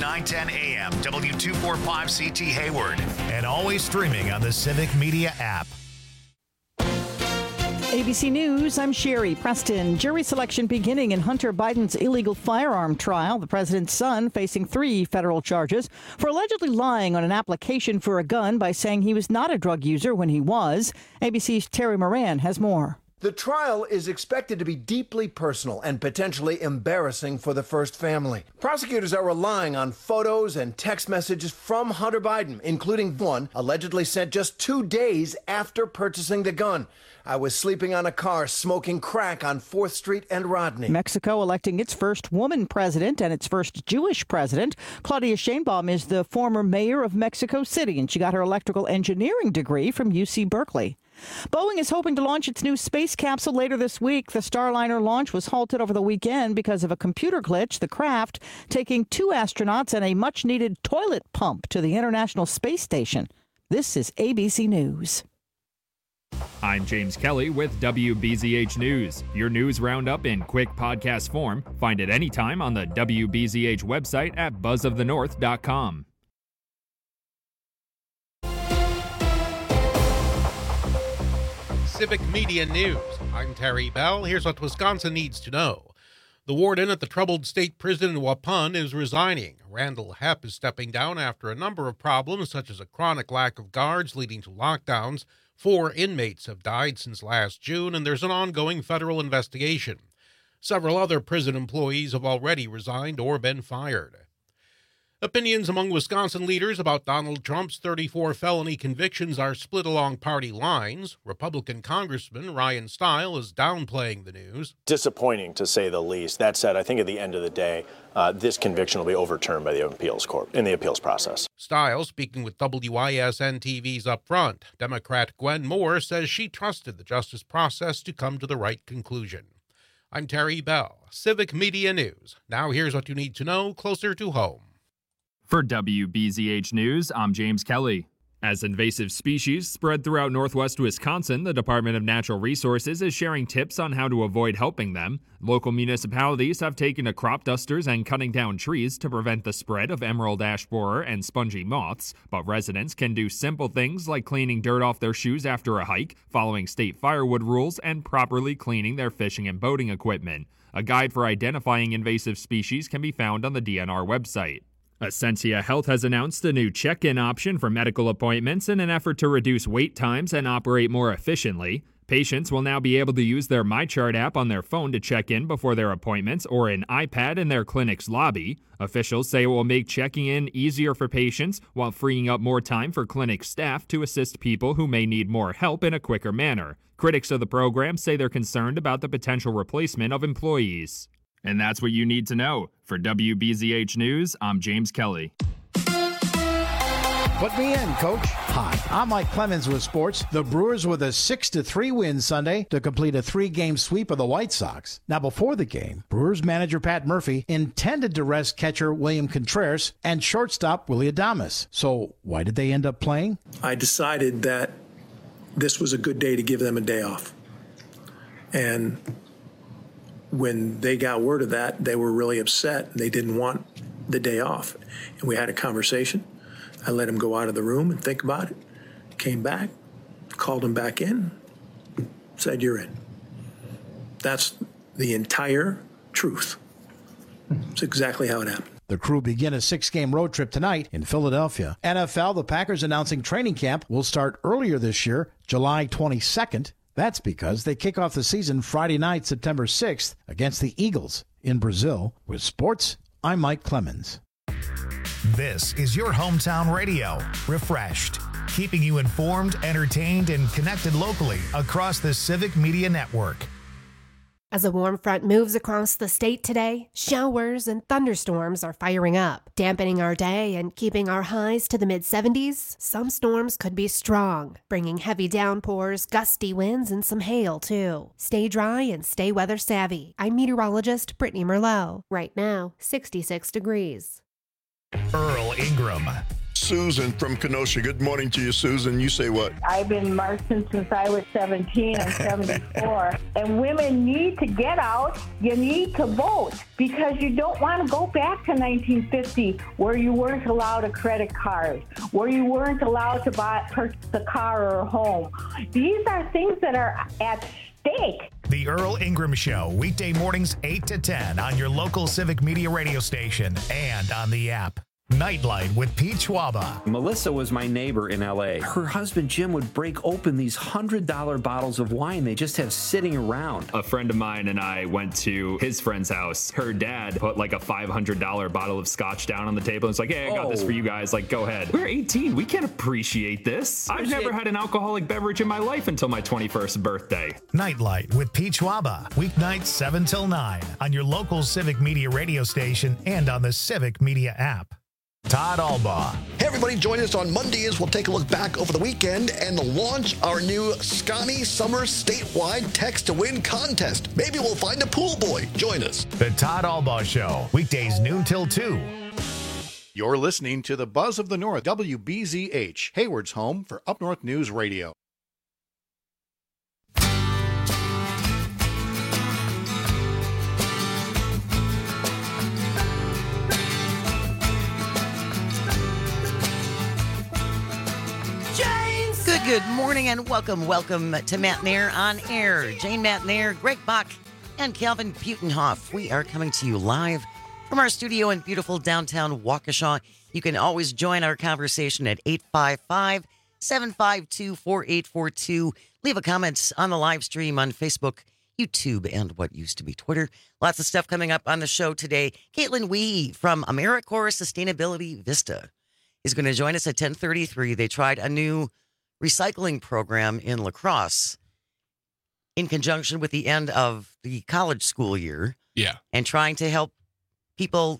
910 AM, W245CT Hayward, and always streaming on the Civic Media app. ABC News, I'm Sherry Preston. Jury selection beginning in Hunter Biden's illegal firearm trial. The president's son facing 3 federal charges for allegedly lying on an application for a gun by saying he was not a drug user when he was. ABC's Terry Moran has more. The trial is expected to be deeply personal and potentially embarrassing for the First family. Prosecutors are relying on photos and text messages from Hunter Biden, including one allegedly sent just 2 days after purchasing the gun. I was sleeping on a car smoking crack on 4th Street and Rodney. Mexico electing its first woman president and its first Jewish president. Claudia Sheinbaum is the former mayor of Mexico City, and she got her electrical engineering degree from UC Berkeley. Boeing is hoping to launch its new space capsule later this week. The Starliner launch was halted over the weekend because of a computer glitch. The craft taking 2 astronauts and a much-needed toilet pump to the International Space Station. This is ABC News. I'm James Kelly with WBZH News. Your news roundup in quick podcast form. Find it anytime on the WBZH website at buzzofthenorth.com. Civic Media News. I'm Terry Bell. Here's what Wisconsin needs to know. The warden at the troubled state prison in Waupun is resigning. Randall Hepp is stepping down after a number of problems, such as a chronic lack of guards leading to lockdowns. 4 inmates have died since last June, and there's an ongoing federal investigation. Several other prison employees have already resigned or been fired. Opinions among Wisconsin leaders about Donald Trump's 34 felony convictions are split along party lines. Republican Congressman Ryan Steil is downplaying the news. Disappointing, to say the least. That said, I think at the end of the day, this conviction will be overturned by the appeals court in the appeals process. Steil, speaking with WISN TV's Up Front, Democrat Gwen Moore says she trusted the justice process to come to the right conclusion. I'm Terry Bell, Civic Media News. Now here's what you need to know closer to home. For WBZH News, I'm James Kelly. As invasive species spread throughout northwest Wisconsin, the Department of Natural Resources is sharing tips on how to avoid helping them. Local municipalities have taken to crop dusters and cutting down trees to prevent the spread of emerald ash borer and spongy moths, but residents can do simple things like cleaning dirt off their shoes after a hike, following state firewood rules, and properly cleaning their fishing and boating equipment. A guide for identifying invasive species can be found on the DNR website. Essentia Health has announced a new check-in option for medical appointments in an effort to reduce wait times and operate more efficiently. Patients will now be able to use their MyChart app on their phone to check in before their appointments or an iPad in their clinic's lobby. Officials say it will make checking in easier for patients while freeing up more time for clinic staff to assist people who may need more help in a quicker manner. Critics of the program say they're concerned about the potential replacement of employees. And that's what you need to know. For WBZH News, I'm James Kelly. Put me in, Coach. Hi, I'm Mike Clemens with sports. The Brewers with a 6-3 win Sunday to complete a 3-game sweep of the White Sox. Now, before the game, Brewers manager Pat Murphy intended to rest catcher William Contreras and shortstop Willy Adames. So why did they end up playing? I decided that this was a good day to give them a day off. And when they got word of that, they were really upset. They didn't want the day off. And we had a conversation. I let him go out of the room and think about it. Came back, called him back in, said, "You're in." That's the entire truth. It's exactly how it happened. The Crew begin a 6-game road trip tonight in Philadelphia. NFL, the Packers announcing training camp will start earlier this year, July 22nd. That's because they kick off the season Friday night, September 6th, against the Eagles in Brazil. With sports, I'm Mike Clemens. This is your hometown radio, Refreshed, keeping you informed, entertained, and connected locally across the Civic Media Network. As a warm front moves across the state today, showers and thunderstorms are firing up, dampening our day and keeping our highs to the mid-70s. Some storms could be strong, bringing heavy downpours, gusty winds, and some hail, too. Stay dry and stay weather savvy. I'm meteorologist Brittany Merlot. Right now, 66 degrees. Earl Ingram, Susan from Kenosha. Good morning to you, Susan. You say what? I've been marching since I was 17. I'm 74. And women need to get out. You need to vote because you don't want to go back to 1950 where you weren't allowed a credit card, where you weren't allowed to purchase a car or a home. These are things that are at stake. The Earl Ingram Show, weekday mornings 8 to 10 on your local Civic Media radio station and on the app. Nightlight with Pete Schwaba. Melissa was my neighbor in L.A. Her husband, Jim, would break open these $100 bottles of wine they just have sitting around. A friend of mine and I went to his friend's house. Her dad put like a $500 bottle of scotch down on the table. It's like, hey, I got this for you guys. Like, go ahead. We're 18. We can't appreciate this. I've never had an alcoholic beverage in my life until my 21st birthday. Nightlight with Pete Schwaba. Weeknights 7 till 9 on your local Civic Media radio station and on the Civic Media app. Todd Albaugh. Hey, everybody, join us on Monday as we'll take a look back over the weekend and launch our new Scotty Summer statewide Text to Win contest. Maybe we'll find a pool boy. Join us. The Todd Albaugh Show, weekdays noon till 2. You're listening to the Buzz of the North, WBZH, Hayward's home for Up North News Radio. Good morning and welcome to Matt Nair on Air. Jane Matt Nair, Greg Bach, and Calvin Butenhoff. We are coming to you live from our studio in beautiful downtown Waukesha. You can always join our conversation at 855-752-4842. Leave a comment on the live stream on Facebook, YouTube, and what used to be Twitter. Lots of stuff coming up on the show today. Caitlin Wee from AmeriCorps Sustainability Vista is going to join us at 10:33. They tried a new recycling program in La Crosse in conjunction with the end of the college school year. Yeah. And trying to help people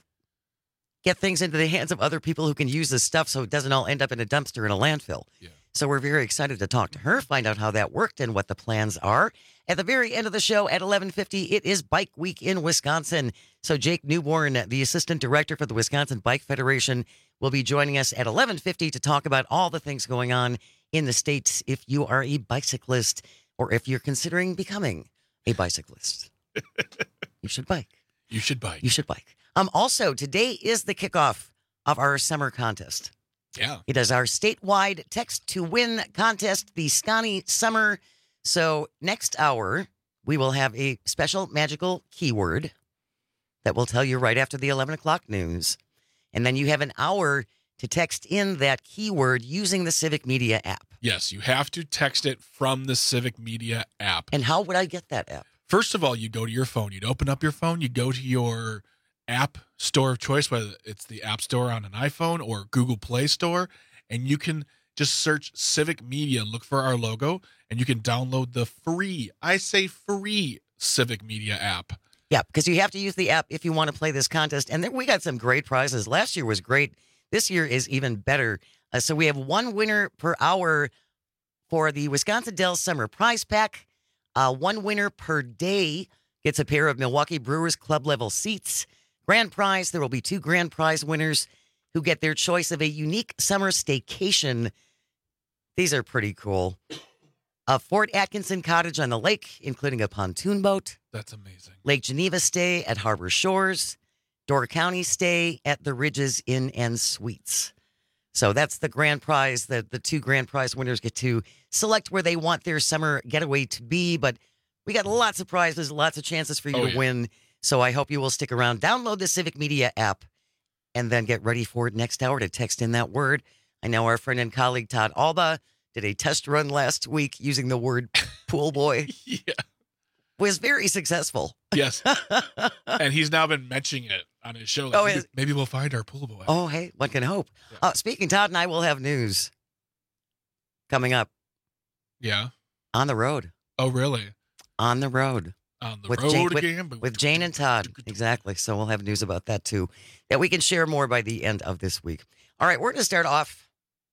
get things into the hands of other people who can use this stuff so it doesn't all end up in a dumpster in a landfill. Yeah. So we're very excited to talk to her, find out how that worked and what the plans are. At the very end of the show at 11:50, it is Bike Week in Wisconsin. So Jake Newborn, the assistant director for the Wisconsin Bike Federation, will be joining us at 11:50 to talk about all the things going on in the States if you are a bicyclist or if you're considering becoming a bicyclist. You should bike. You should bike. You should bike. Also, today is the kickoff of our summer contest. Yeah. It is our statewide Text to Win contest, the Scotty Summer. So next hour, we will have a special magical keyword that we'll tell you right after the 11 o'clock news. And then you have an hour to text in that keyword using the Civic Media app. Yes, you have to text it from the Civic Media app. And how would I get that app? First of all, you go to your phone. You'd open up your phone. You go to your app store of choice, whether it's the App Store on an iPhone or Google Play Store, and you can just search Civic Media and look for our logo, and you can download the free, I say free, Civic Media app. Yeah, because you have to use the app if you want to play this contest. And then we got some great prizes. Last year was great. This year is even better. So we have one winner per hour for the Wisconsin Dells Summer Prize Pack. One winner per day gets a pair of Milwaukee Brewers club level seats. Grand prize, there will be 2 grand prize winners who get their choice of a unique summer staycation. These are pretty cool. A Fort Atkinson cottage on the lake, including a pontoon boat. That's amazing. Lake Geneva stay at Harbor Shores. Door County stay at the Ridges Inn and Suites. So that's the grand prize that the 2 grand prize winners get to select where they want their summer getaway to be. But we got lots of prizes, lots of chances for you to win. So I hope you will stick around. Download the Civic Media app and then get ready for it next hour to text in that word. I know our friend and colleague Todd Albaugh did a test run last week using the word pool boy. Yeah. Was very successful. Yes. And he's now been mentioning it on his show. Like, maybe we'll find our pool boy. Oh, hey, one can hope. Yeah. Speaking, Todd and I will have news coming up. Yeah. On the road. Oh, really? On the road. On the with road Jane, again? With Jane and Todd. Exactly. So we'll have news about that, too, that we can share more by the end of this week. All right, we're going to start off.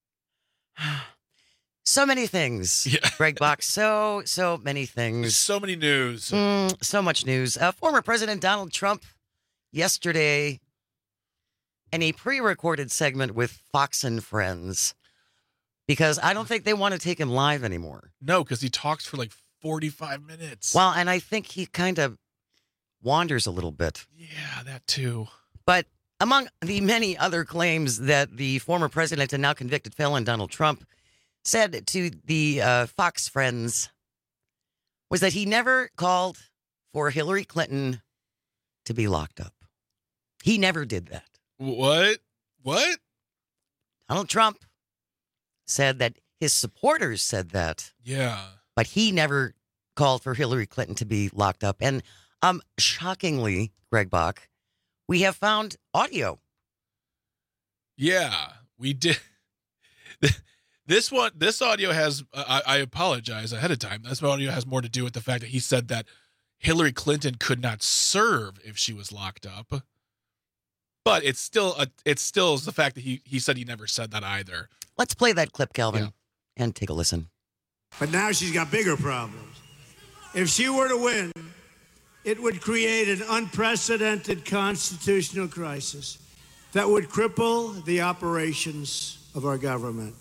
So many things, Greg Bach. So many things. So many news. So much news. Former President Donald Trump yesterday in a pre-recorded segment with Fox and Friends because I don't think they want to take him live anymore. No, because he talks for like 45 minutes. Well, and I think he kind of wanders a little bit. Yeah, that too. But among the many other claims that the former president and now convicted felon Donald Trump said to the Fox Friends was that he never called for Hillary Clinton to be locked up. He never did that. What? Donald Trump said that his supporters said that. Yeah. But he never called for Hillary Clinton to be locked up. And shockingly, Greg Bach, we have found audio. Yeah, we did. This audio has, I apologize ahead of time. This audio has more to do with the fact that he said that Hillary Clinton could not serve if she was locked up. But it's still the fact that he said he never said that either. Let's play that clip, Calvin, and take a listen. But now she's got bigger problems. If she were to win, it would create an unprecedented constitutional crisis that would cripple the operations of our government.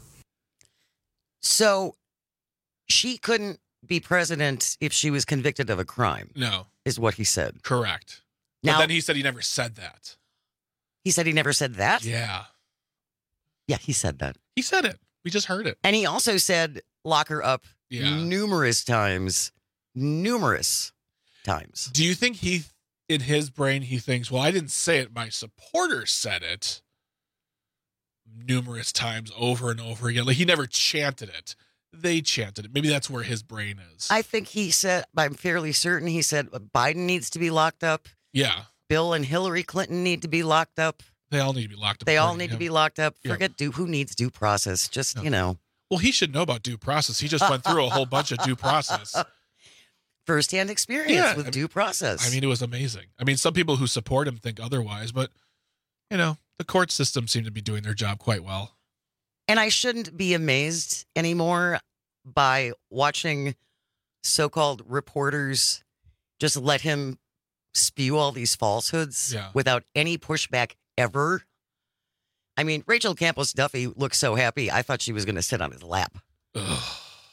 So she couldn't be president if she was convicted of a crime. No. Is what he said. Correct. Now, but then he said he never said that. He said he never said that? Yeah. Yeah, he said that. He said it. We just heard it. And he also said lock her up numerous times. Numerous times. Do you think in his brain, he thinks, well, I didn't say it. My supporters said it numerous times over and over again. Like he never chanted it. They chanted it. Maybe that's where his brain is. I think he said, I'm fairly certain he said Biden needs to be locked up. Yeah. Bill and Hillary Clinton need to be locked up. They all need to be locked up. They all need to be locked up. Forget who needs due process. Just, Well, he should know about due process. He just went through a whole bunch of due process. Firsthand experience with due process. I mean, it was amazing. I mean, some people who support him think otherwise, but, the court system seemed to be doing their job quite well. And I shouldn't be amazed anymore by watching so-called reporters just let him spew all these falsehoods without any pushback ever. I mean, Rachel Campos Duffy looked so happy. I thought she was going to sit on his lap. Ugh.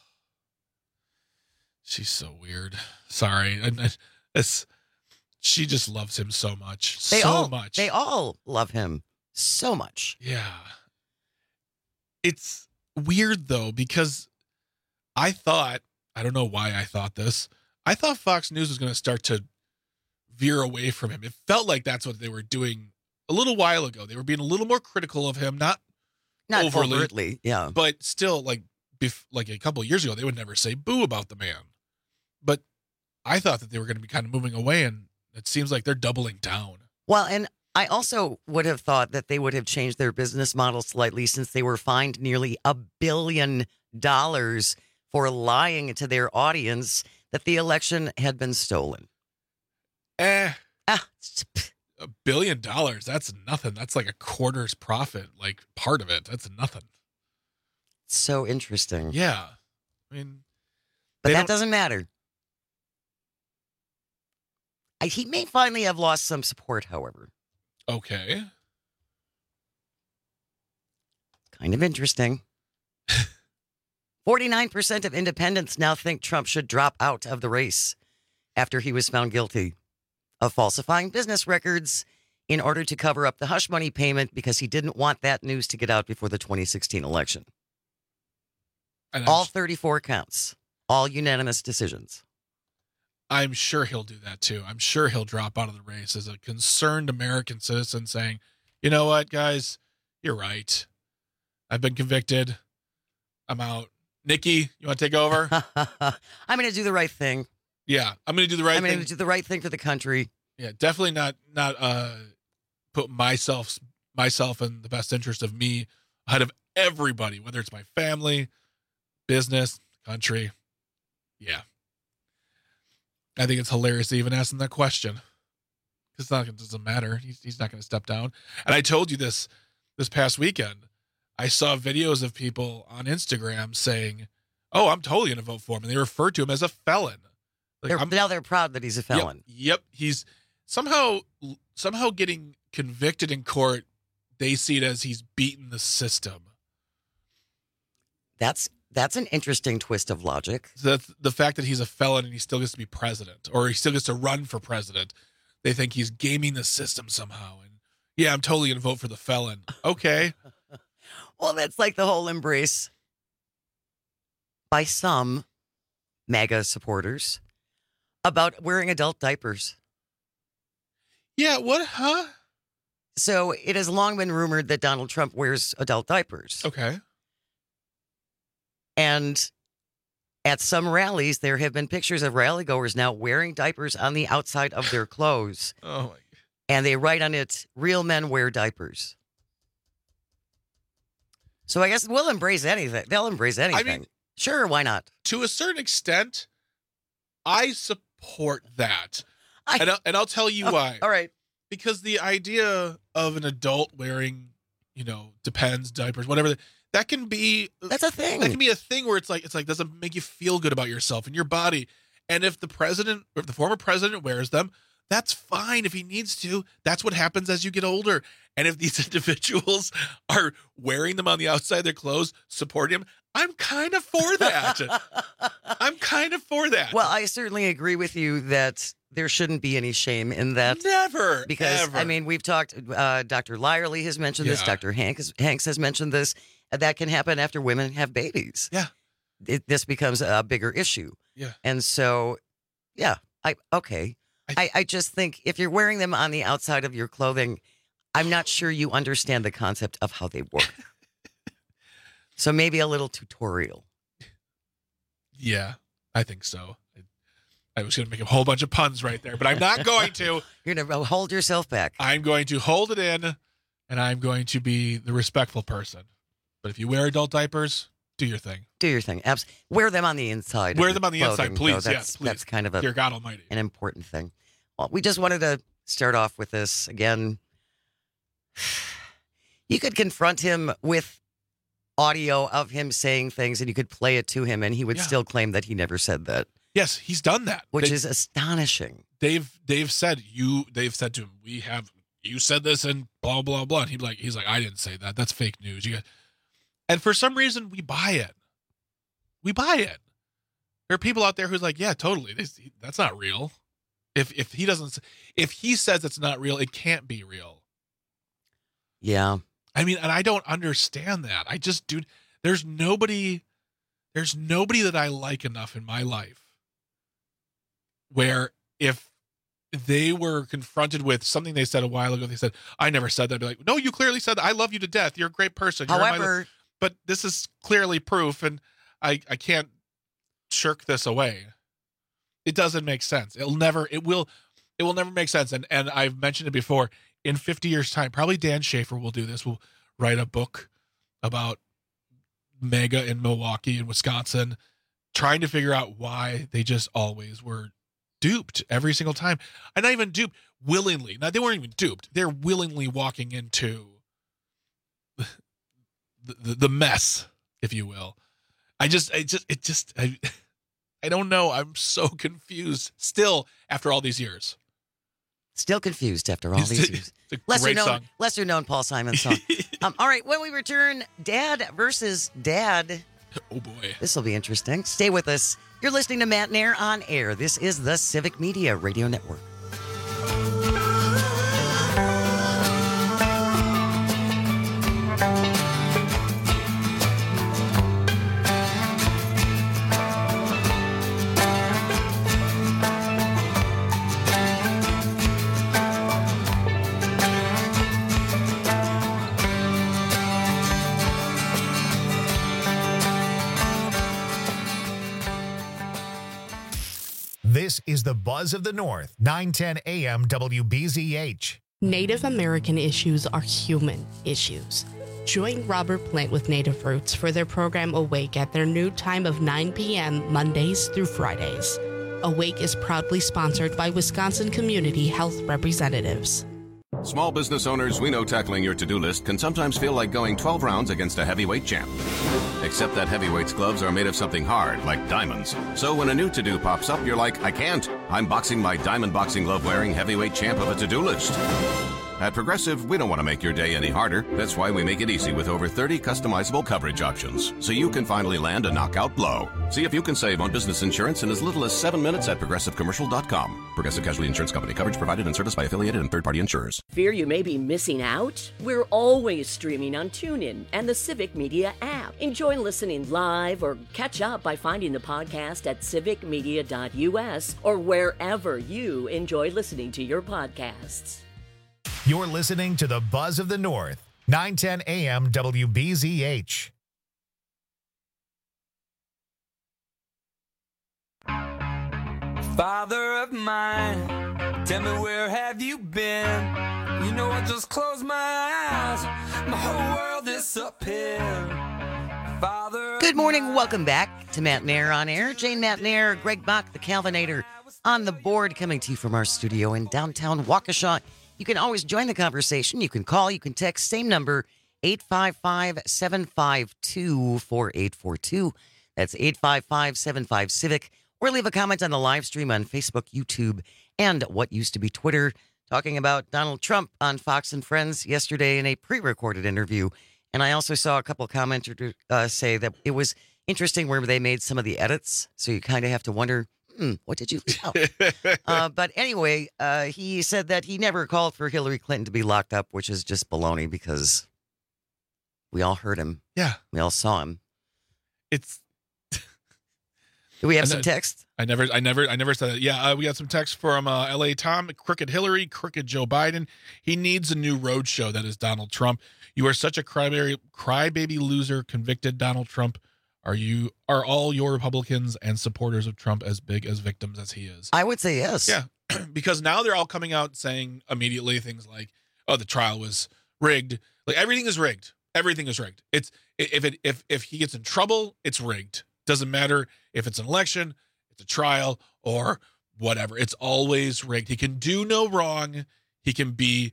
She's so weird. Sorry. She just loves him so much. Much. They all love him so much. Yeah. It's weird, though, because I don't know why I thought this. I thought Fox News was going to start to veer away from him. It felt like that's what they were doing a little while ago. They were being a little more critical of him, not overtly, yeah. But still, like a couple of years ago, they would never say boo about the man. But I thought that they were going to be kind of moving away, and it seems like they're doubling down. Well, and I also would have thought that they would have changed their business model slightly since they were fined nearly $1 billion for lying to their audience that the election had been stolen. $1 billion, that's nothing. That's like a quarter's profit, like part of it. That's nothing. So interesting. Yeah. I mean, but that doesn't matter. He may finally have lost some support, however. Okay. Kind of interesting. 49% of independents now think Trump should drop out of the race after he was found guilty of falsifying business records in order to cover up the hush money payment because he didn't want that news to get out before the 2016 election. All 34 counts. All unanimous decisions. I'm sure he'll do that too. I'm sure he'll drop out of the race as a concerned American citizen saying, you know what, guys, you're right. I've been convicted. I'm out. Nikki, you want to take over? I'm going to do the right thing. Yeah, I'm going to do the right thing. I'm going to do the right thing for the country. Yeah, definitely not put myself in the best interest of me ahead of everybody, whether it's my family, business, country. Yeah. I think it's hilarious to even ask him that question. Because it doesn't matter. He's not going to step down. And I told you this past weekend. I saw videos of people on Instagram saying, oh, I'm totally going to vote for him. And they refer to him as a felon. Like, now they're proud that he's a felon. Yep. He's somehow getting convicted in court they see it as he's beaten the system. That's an interesting twist of logic. So that's the fact that he's a felon and he still gets to be president, or he still gets to run for president. They think he's gaming the system somehow. And yeah, I'm totally going to vote for the felon. Okay. Well, that's like the whole embrace by some MAGA supporters about wearing adult diapers. Yeah, what? Huh? So it has long been rumored that Donald Trump wears adult diapers. Okay. And at some rallies, there have been pictures of rally goers now wearing diapers on the outside of their clothes. Oh, my God. And they write on it, "Real men wear diapers." So I guess we'll embrace anything. They'll embrace anything. I mean, sure, why not? To a certain extent, I support that. And I'll tell you why. All right. Because the idea of an adult wearing, Depends, diapers, whatever, that can be... That's a thing. That can be a thing where it's like doesn't make you feel good about yourself and your body. And if the president, or if the former president wears them, that's fine if he needs to. That's what happens as you get older. And if these individuals are wearing them on the outside of their clothes, supporting him, I'm kind of for that. Well, I certainly agree with you that there shouldn't be any shame in that. Never. Because, ever. I mean, we've talked, Dr. Lyerly has mentioned this, Dr. Hanks has mentioned this. That can happen after women have babies. Yeah. This becomes a bigger issue. Yeah. And so, yeah, I just think if you're wearing them on the outside of your clothing, I'm not sure you understand the concept of how they work. So maybe a little tutorial. Yeah, I think so. I was going to make a whole bunch of puns right there, but I'm not going to. You're going to hold yourself back. I'm going to hold it in, and I'm going to be the respectful person. But if you wear adult diapers, do your thing. Do your thing. Wear them on the inside. Wear them on the inside, please. Please. That's kind of Dear God Almighty, an important thing. Well, we just wanted to start off with this again. You could confront him with audio of him saying things, and you could play it to him, and he would still claim that he never said that. Yes, he's done that, which is astonishing. They've said to him, you said this and blah blah blah. And he's like, I didn't say that. That's fake news. And for some reason, we buy it. We buy it. There are people out there who's like, yeah, totally. That's not real. If he says it's not real, it can't be real. Yeah. I mean, and I don't understand that. I just, dude, there's nobody that I like enough in my life where if they were confronted with something they said a while ago, they said, I never said that. I'd be like, no, you clearly said that. I love you to death. You're a great person. However, but this is clearly proof, and I can't shirk this away. It doesn't make sense. It will never make sense. And I've mentioned it before. In 50 years' time, probably Dan Schaefer will do this. We'll write a book about MAGA in Milwaukee and Wisconsin, trying to figure out why they just always were duped every single time. And not even duped willingly. Now, they weren't even duped. They're willingly walking into the mess, if you will. I don't know. I'm so confused still after all these years. Still confused after all these years. Lesser known Paul Simon song. All right, when we return, Dad versus Dad. Oh, boy. This will be interesting. Stay with us. You're listening to Matt and Air on Air. This is the Civic Media Radio Network. This is the Buzz of the North, 910 AM WBZH. Native American issues are human issues. Join Robert Plant with Native Roots for their program Awake at their new time of 9 p.m. Mondays through Fridays. Awake is proudly sponsored by Wisconsin Community Health Representatives. Small business owners, we know tackling your to-do list can sometimes feel like going 12 rounds against a heavyweight champ. Except that heavyweight's gloves are made of something hard, like diamonds. So when a new to-do pops up, you're like, I can't. I'm boxing my diamond boxing glove-wearing heavyweight champ of a to-do list. At Progressive, we don't want to make your day any harder. That's why we make it easy with over 30 customizable coverage options, so you can finally land a knockout blow. See if you can save on business insurance in as little as 7 minutes at ProgressiveCommercial.com. Progressive Casualty Insurance Company. Coverage provided and serviced by affiliated and third-party insurers. Fear you may be missing out? We're always streaming on TuneIn and the Civic Media app. Enjoy listening live or catch up by finding the podcast at civicmedia.us or wherever you enjoy listening to your podcasts. You're listening to the Buzz of the North, 910 AM WBZH. Father of mine, tell me where have you been? You know I just closed my eyes, my whole world disappeared. Father. Good morning, welcome back to Matt Nair on Air. Jane Matt Nair, Greg Bach, the Calvinator, on the board, coming to you from our studio in downtown Waukesha. You can always join the conversation. You can call, you can text, same number, 855-752-4842. That's 855-75-CIVIC. Or leave a comment on the live stream on Facebook, YouTube, and what used to be Twitter, talking about Donald Trump on Fox and Friends yesterday in a pre-recorded interview. And I also saw a couple of commenters say that it was interesting where they made some of the edits. So you kind of have to wonder, what did you leave out? But anyway, he said that he never called for Hillary Clinton to be locked up, which is just baloney because we all heard him. Yeah. We all saw him. It's. Do we have some text? I never said that. Yeah, we got some text from L.A. Tom. Crooked Hillary, crooked Joe Biden. He needs a new roadshow that is Donald Trump. You are such a crybaby loser, convicted Donald Trump. Are all your Republicans and supporters of Trump as big as victims as he is? I would say yes. Yeah, because now they're all coming out saying immediately things like, "Oh, the trial was rigged." Like everything is rigged. Everything is rigged. It's if he gets in trouble, it's rigged. Doesn't matter if it's an election, it's a trial, or whatever. It's always rigged. He can do no wrong. He can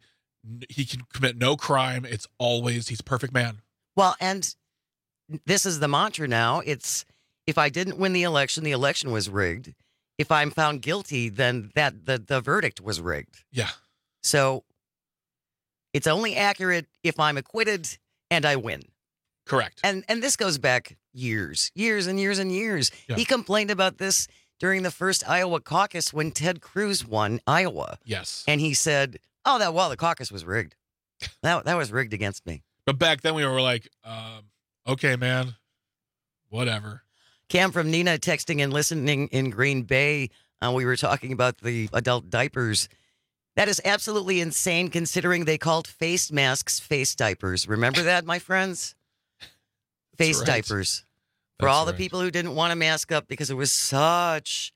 commit no crime. He's a perfect man. Well, and this is the mantra now. It's if I didn't win the election was rigged. If I'm found guilty, then the verdict was rigged. Yeah. So it's only accurate if I'm acquitted and I win. Correct. And this goes back years and years and years. Yeah. He complained about this during the first Iowa caucus when Ted Cruz won Iowa. Yes. And he said, the caucus was rigged. That was rigged against me. But back then we were like, okay, man, whatever. Cam from Nina texting and listening in Green Bay. We were talking about the adult diapers. That is absolutely insane considering they called face masks face diapers. Remember that, my friends? Face diapers. For all the people who didn't want to mask up because it was such...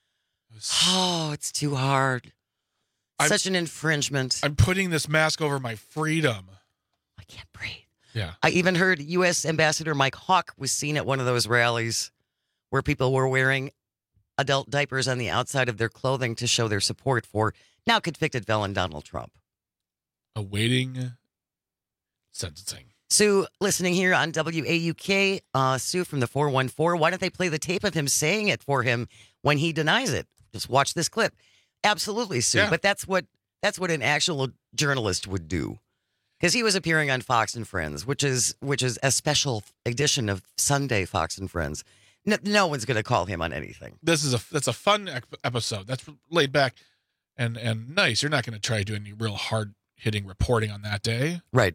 it's too hard. Such an infringement. I'm putting this mask over my freedom. I can't breathe. Yeah. I even heard U.S. Ambassador Mike Hawk was seen at one of those rallies where people were wearing adult diapers on the outside of their clothing to show their support for now convicted felon Donald Trump. Awaiting sentencing. Sue, listening here on WAUK. Sue from the 414. Why don't they play the tape of him saying it for him when he denies it? Just watch this clip. Absolutely, Sue. Yeah. But that's what an actual journalist would do. Because he was appearing on Fox and Friends, which is a special edition of Sunday Fox and Friends. No one's going to call him on anything. That's a fun episode. That's laid back and nice. You're not going to try to do any real hard hitting reporting on that day, right?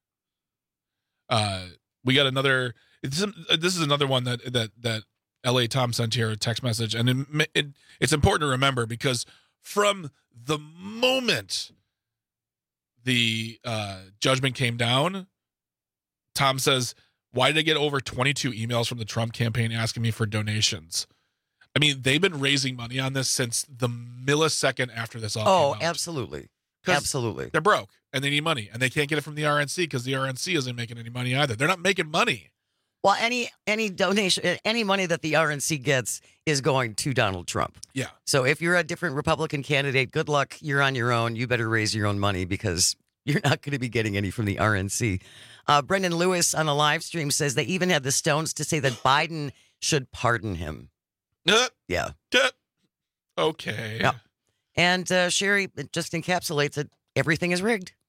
We got another. This is another one that L.A. Tom sent here, a text message, and it's important to remember because from the moment the judgment came down, Tom says, "Why did I get over 22 emails from the Trump campaign asking me for donations?" I mean, they've been raising money on this since the millisecond after this all came out. Absolutely. Absolutely. They're broke and they need money and they can't get it from the RNC because the RNC isn't making any money either. They're not making money. Well, any donation, any money that the RNC gets is going to Donald Trump. Yeah. So if you're a different Republican candidate, good luck. You're on your own. You better raise your own money because you're not going to be getting any from the RNC. Brendan Lewis on a live stream says they even had the stones to say that Biden should pardon him. Yeah. Okay. Yeah. And Sherry just encapsulates it. Everything is rigged.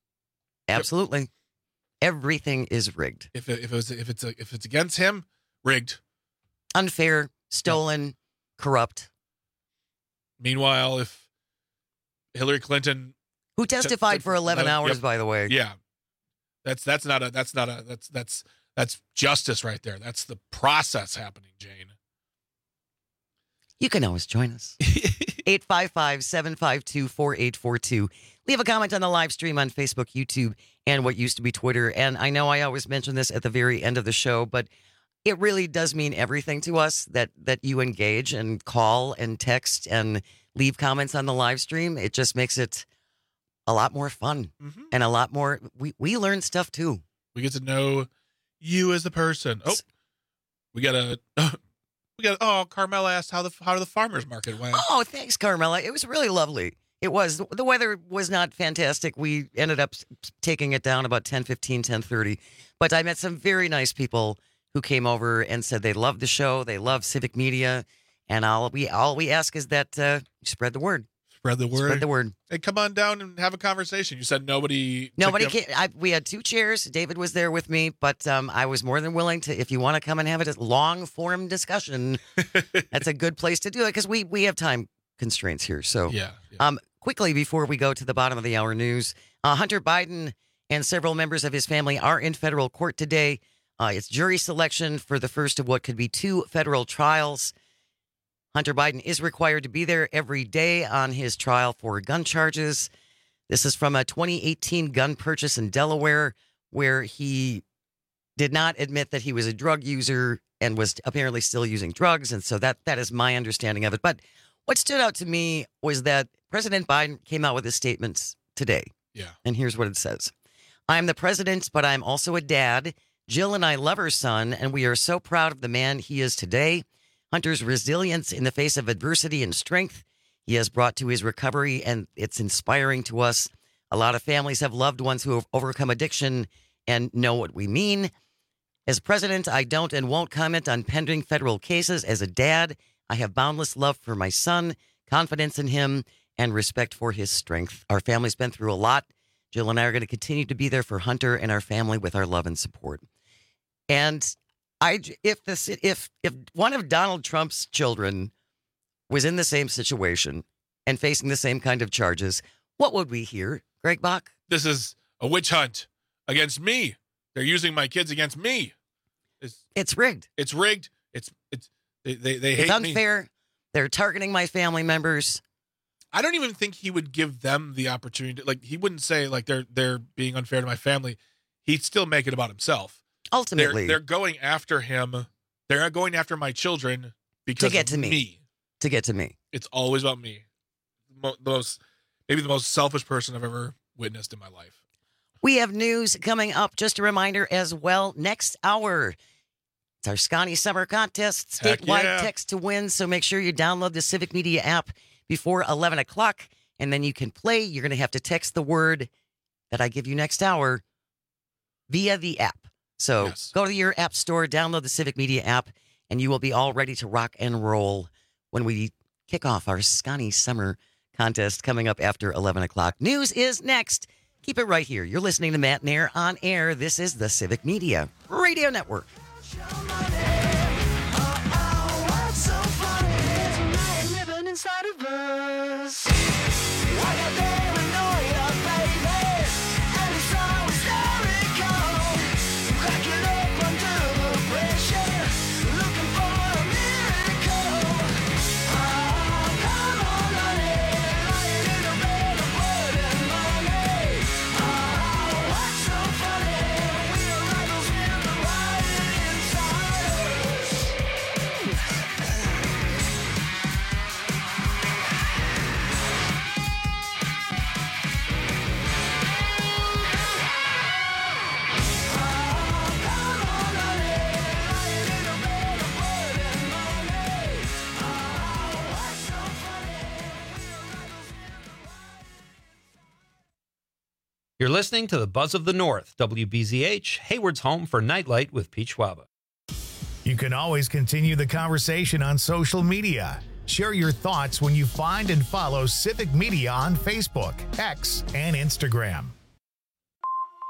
Absolutely. Everything is rigged. If it's against him, rigged. Unfair, stolen, corrupt. Meanwhile, if Hillary Clinton, who testified for 11 hours, by the way. Yeah. That's justice right there. That's the process happening, Jane. You can always join us. 855-752-4842. Leave a comment on the live stream on Facebook, YouTube, and what used to be Twitter. And I know I always mention this at the very end of the show, but it really does mean everything to us that you engage and call and text and leave comments on the live stream. It just makes it a lot more fun and a lot more. We learn stuff too. We get to know you as the person. Oh, Carmela asked how the farmers market went. Oh, thanks, Carmela. It was really lovely. It was. The weather was not fantastic. We ended up taking it down about 10:15, 10:30. But I met some very nice people who came over and said they love the show. They love Civic Media. And all we ask is that you spread the word. Spread the word. Spread the word. Hey, come on down and have a conversation. You said nobody came. We had 2 chairs. David was there with me, but I was more than willing to, if you want to come and have a long form discussion, that's a good place to do it because we have time constraints here. So yeah. Quickly before we go to the bottom of the hour news, Hunter Biden and several members of his family are in federal court today. It's jury selection for the first of what could be 2 federal trials. Hunter Biden is required to be there every day on his trial for gun charges. This is from a 2018 gun purchase in Delaware where he did not admit that he was a drug user and was apparently still using drugs. And so that is my understanding of it. But what stood out to me was that President Biden came out with his statements today. Yeah. And here's what it says. I'm the president, but I'm also a dad. Jill and I love her son, and we are so proud of the man he is today. Hunter's resilience in the face of adversity and strength he has brought to his recovery, and it's inspiring to us. A lot of families have loved ones who have overcome addiction and know what we mean. As president, I don't and won't comment on pending federal cases. As a dad, I have boundless love for my son, confidence in him, and respect for his strength. Our family's been through a lot. Jill and I are going to continue to be there for Hunter and our family with our love and support. And if one of Donald Trump's children was in the same situation and facing the same kind of charges, what would we hear, Greg Bach? This is a witch hunt against me. They're using my kids against me. It's rigged. It's rigged. They hate me. It's unfair. They're targeting my family members. I don't even think he would give them the opportunity. Like he wouldn't say like they're being unfair to my family. He'd still make it about himself. Ultimately, they're going after him. They're going after my children because to get to me. To get to me. It's always about me. Maybe the most selfish person I've ever witnessed in my life. We have news coming up. Just a reminder as well. Next hour, it's our Scotty Summer Contest. Statewide text to win. So make sure you download the Civic Media app before 11 o'clock, and then you can play. You're going to have to text the word that I give you next hour via the app. So Go to your app store, download the Civic Media app, and you will be all ready to rock and roll when we kick off our Scotty Summer Contest coming up after 11 o'clock. News is next. Keep it right here. You're listening to Matt Nair on air. This is the Civic Media Radio Network. Inside of us. Why you there and know your baby? And it's so hysterical. Cracking up under the pressure. Looking for a miracle. Oh, come on, honey. Lying in a bed of blood and money. Oh, what's so funny? We are rivals in the riot inside us. You're listening to the Buzz of the North, WBZH, Hayward's home for Nightlight with Pete Schwaba. You can always continue the conversation on social media. Share your thoughts when you find and follow Civic Media on Facebook, X, and Instagram.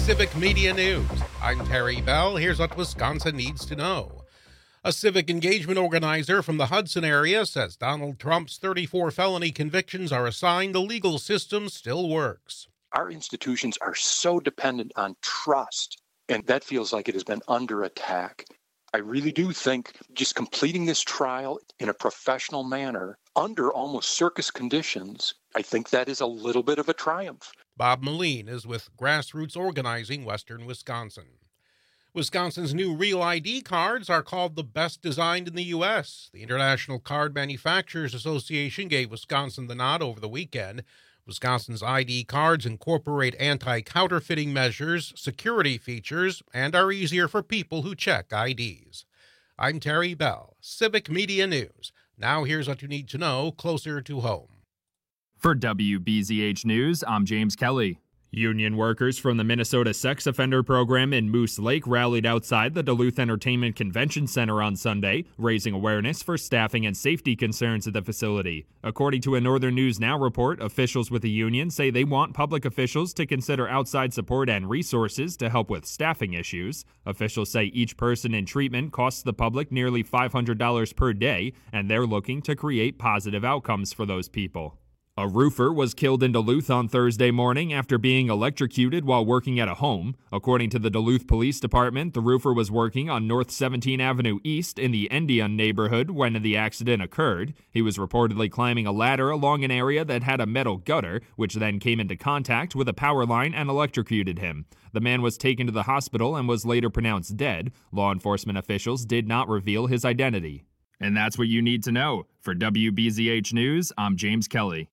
Civic Media News. I'm Terry Bell. Here's what Wisconsin needs to know. A civic engagement organizer from the Hudson area says Donald Trump's 34 felony convictions are a sign the legal system still works. Our institutions are so dependent on trust, and that feels like it has been under attack. I really do think just completing this trial in a professional manner under almost circus conditions, I think that is a little bit of a triumph. Bob Moline is with Grassroots Organizing Western Wisconsin. Wisconsin's new Real ID cards are called the best designed in the U.S. The International Card Manufacturers Association gave Wisconsin the nod over the weekend. Wisconsin's ID cards incorporate anti-counterfeiting measures, security features, and are easier for people who check IDs. I'm Terry Bell, Civic Media News. Now here's what you need to know closer to home. For WBZH News, I'm James Kelly. Union workers from the Minnesota Sex Offender Program in Moose Lake rallied outside the Duluth Entertainment Convention Center on Sunday, raising awareness for staffing and safety concerns at the facility. According to a Northern News Now report, officials with the union say they want public officials to consider outside support and resources to help with staffing issues. Officials say each person in treatment costs the public nearly $500 per day, and they're looking to create positive outcomes for those people. A roofer was killed in Duluth on Thursday morning after being electrocuted while working at a home. According to the Duluth Police Department, the roofer was working on North 17th Avenue East in the Endion neighborhood when the accident occurred. He was reportedly climbing a ladder along an area that had a metal gutter, which then came into contact with a power line and electrocuted him. The man was taken to the hospital and was later pronounced dead. Law enforcement officials did not reveal his identity. And that's what you need to know. For WBZH News, I'm James Kelly.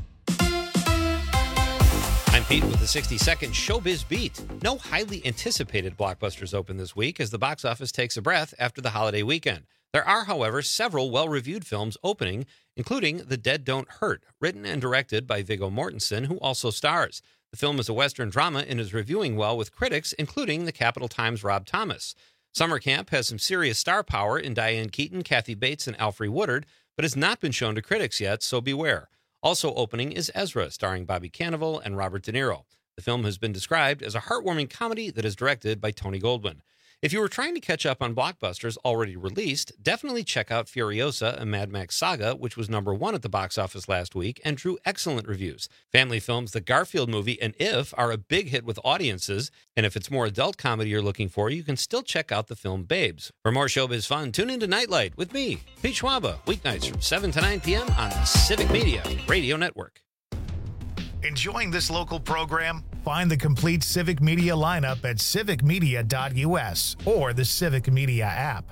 I'm Pete with the 60-second Showbiz Beat. No highly anticipated blockbusters open this week as the box office takes a breath after the holiday weekend. There are, however, several well-reviewed films opening, including The Dead Don't Hurt, written and directed by Viggo Mortensen, who also stars. The film is a Western drama and is reviewing well with critics, including the Capital Times' Rob Thomas. Summer Camp has some serious star power in Diane Keaton, Kathy Bates, and Alfre Woodard, but has not been shown to critics yet, so beware. Also opening is Ezra, starring Bobby Cannavale and Robert De Niro. The film has been described as a heartwarming comedy that is directed by Tony Goldwyn. If you were trying to catch up on blockbusters already released, definitely check out Furiosa, a Mad Max saga, which was #1 at the box office last week and drew excellent reviews. Family films The Garfield Movie and If are a big hit with audiences, and if it's more adult comedy you're looking for, you can still check out the film Babes. For more showbiz fun, tune into Nightlight with me, Pete Schwaba, weeknights from 7 to 9 p.m. on the Civic Media Radio Network. Enjoying this local program? Find the complete Civic Media lineup at civicmedia.us or the Civic Media app.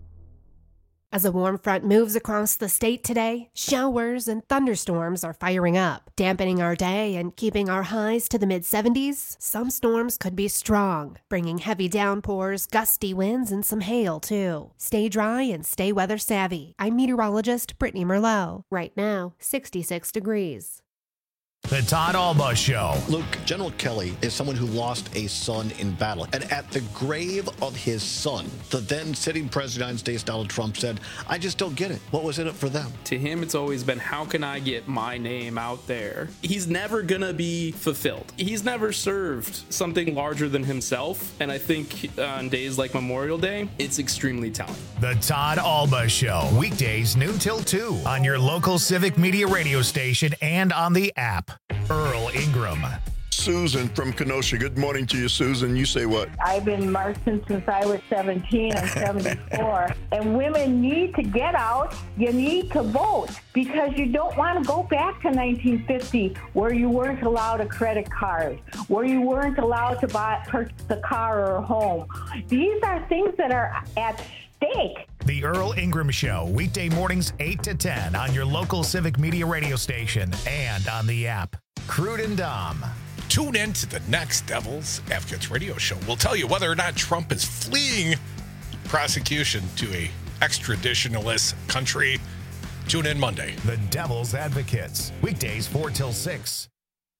As a warm front moves across the state today, showers and thunderstorms are firing up, dampening our day and keeping our highs to the mid-70s. Some storms could be strong, bringing heavy downpours, gusty winds, and some hail, too. Stay dry and stay weather savvy. I'm meteorologist Brittany Merlot. Right now, 66 degrees. The Todd Alba Show. Luke, General Kelly is someone who lost a son in battle. And at the grave of his son, the then sitting president of the United States, Donald Trump, said, I just don't get it. What was in it for them? To him, it's always been, how can I get my name out there? He's never going to be fulfilled. He's never served something larger than himself. And I think on days like Memorial Day, it's extremely telling. The Todd Alba Show. Weekdays noon till 2 on your local Civic Media radio station and on the app. Earl Ingram. Susan from Kenosha. Good morning to you, Susan. You say what? I've been marching since I was 17. I'm 74. And women need to get out. You need to vote because you don't want to go back to 1950 where you weren't allowed a credit card, where you weren't allowed to purchase a car or a home. These are things that are at stake. The Earl Ingram Show, weekday mornings 8 to 10 on your local Civic Media radio station and on the app. Crude and Dom. Tune in to the next Devil's Advocates radio show. We'll tell you whether or not Trump is fleeing prosecution to a extraditionalist country. Tune in Monday. The Devil's Advocates, weekdays 4 till 6.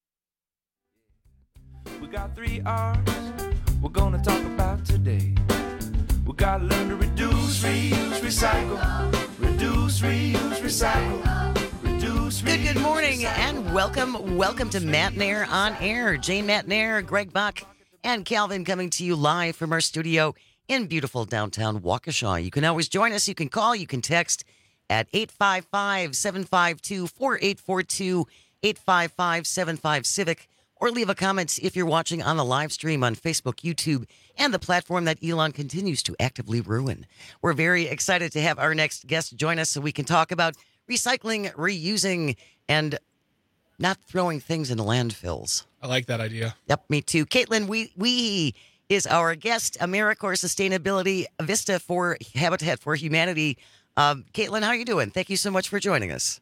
We got 3 R's we're going to talk about today. We gotta learn to reduce, reuse, recycle. Reduce, reuse, recycle. Reduce, reuse, Good morning and welcome to Matt Nair on Air. Jane Matt Nair, Greg Buck, and Calvin coming to you live from our studio in beautiful downtown Waukesha. You can always join us. You can call. You can text at 855-752-4842, 855-75-CIVIC, or leave a comment if you're watching on the live stream on Facebook, YouTube, and the platform that Elon continues to actively ruin. We're very excited to have our next guest join us so we can talk about recycling, reusing, and not throwing things in landfills. I like that idea. Yep, me too. Caitlin Wee is our guest, AmeriCorps Sustainability Vista for Habitat for Humanity. Caitlin, how are you doing? Thank you so much for joining us.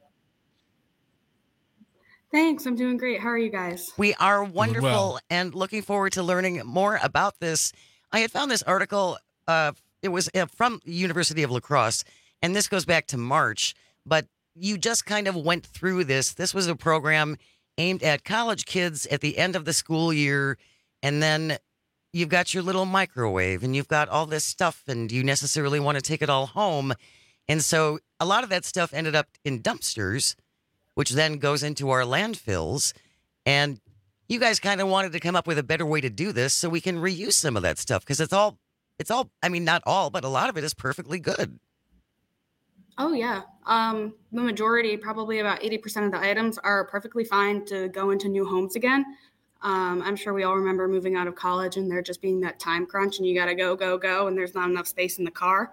Thanks. I'm doing great. How are you guys? We are wonderful and looking forward to learning more about this. I had found this article. It was from the University of La Crosse, and this goes back to March, but you just kind of went through this. This was a program aimed at college kids at the end of the school year, and then you've got your little microwave, and you've got all this stuff, and you necessarily want to take it all home. And so a lot of that stuff ended up in dumpsters, which then goes into our landfills. And you guys kind of wanted to come up with a better way to do this so we can reuse some of that stuff, because it's all, I mean, not all, but a lot of it is perfectly good. Oh, yeah. The majority, probably about 80% of the items are perfectly fine to go into new homes again. I'm sure we all remember moving out of college and there just being that time crunch and you got to go, and there's not enough space in the car.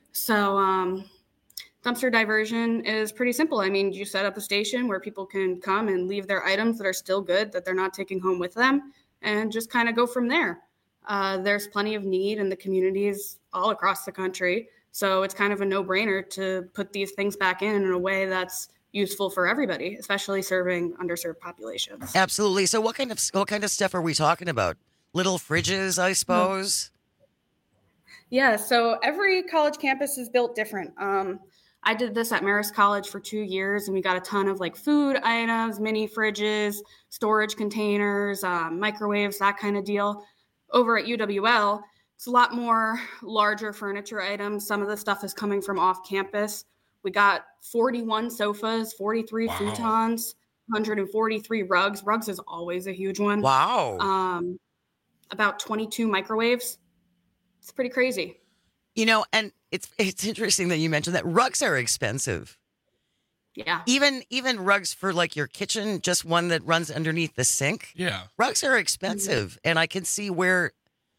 So dumpster diversion is pretty simple. I mean, you set up a station where people can come and leave their items that are still good, that they're not taking home with them, and just kind of go from there. There's plenty of need in the communities all across the country. So it's kind of a no-brainer to put these things back in a way that's useful for everybody, especially serving underserved populations. Absolutely. So what kind of stuff are we talking about? Little fridges, I suppose? Yeah, so every college campus is built different. I did this at Marist College for 2 years, and we got a ton of like food items, mini fridges, storage containers, microwaves, that kind of deal. Over at UWL, it's a lot more larger furniture items. Some of the stuff is coming from off campus. We got 41 sofas, 43 futons, 143 rugs. Rugs is always a huge one. Wow. About 22 microwaves. It's pretty crazy. You know, and it's interesting that you mentioned that rugs are expensive. Yeah. Even rugs for like your kitchen, just one that runs underneath the sink. Yeah. Rugs are expensive. And I can see where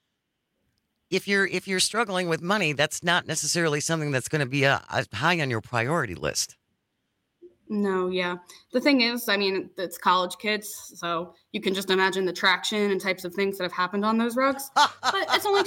if you're struggling with money, that's not necessarily something that's going to be a high on your priority list. No, yeah. The thing is, I mean, it's college kids, so you can just imagine the traction and types of things that have happened on those rugs. But it's only